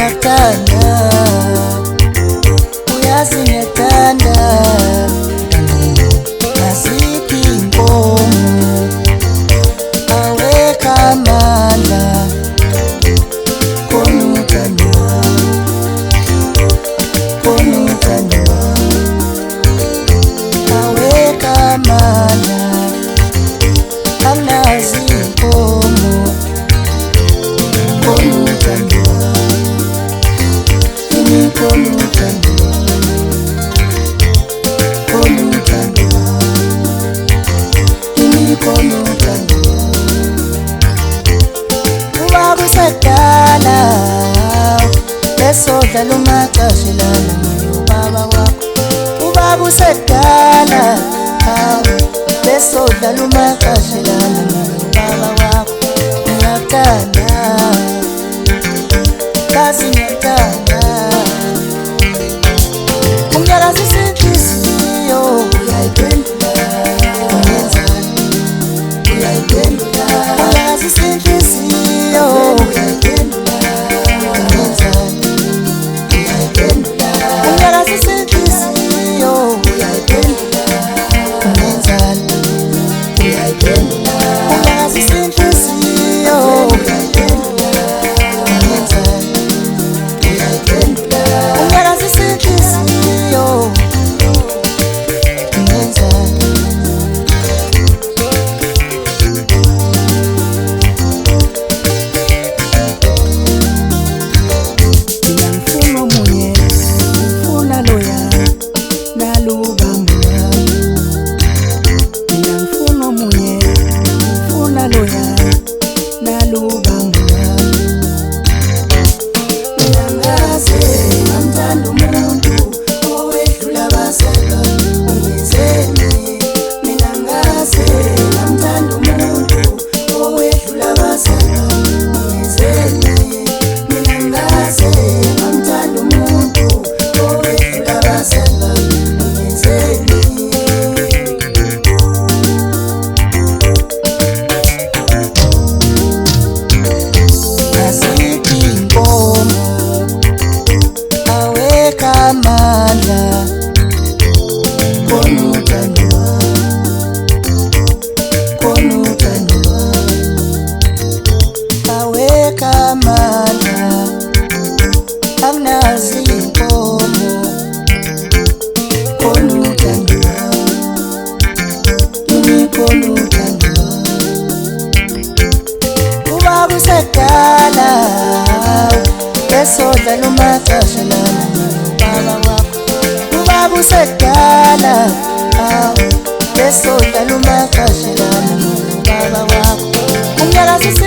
ngiyakuthanda uyazi ngiyakuthanda aziphi inkomo awekho amandla khona uthando khona uthando awekho amandla anginazi inkomo khona uthando khona uthando khona uthando khona uthando ubaba usadala besodlala umacashelana ubaba wakho ubaba usadala besodlala umacashelana ubaba wakho ngiyakuthanda kazi ngiyakuthanda ungyakazisa inhliziyo uyayiphendula ungenzani uyayiphendula ungyakazisa inhliziyo uyayiphendula ungenzani uyayiphendula ungyakazisa inhliziyo uyayiphendula ungenzani uyayiphendula ungyakazisa inhliziyo uyayiphendula ungenzani uyayiphendula ungyakazisa inhliziyo ungenzani ngifuna omunye ngifuna loya nalubambula mina ngifuna omunye ngifuna loya nalubambula mina ngaze ngamthanda umuntu owedlula abazalwa ungenzeni mina ngaze ngamthanda umuntu owedlula abazalwa ungenzeni mina ngaze ngamthanda umuntu owedlula abazalwa ungenzeni aziphi inkomo awekho amandla khona uthando khona uthando awekho amandla anginazi inkomo khona uthando khona uthando ubaba usadala besodlala umacashelana ubaba wakho ubaba usadala besodlala umacashelana ubaba wakho ungyakazisa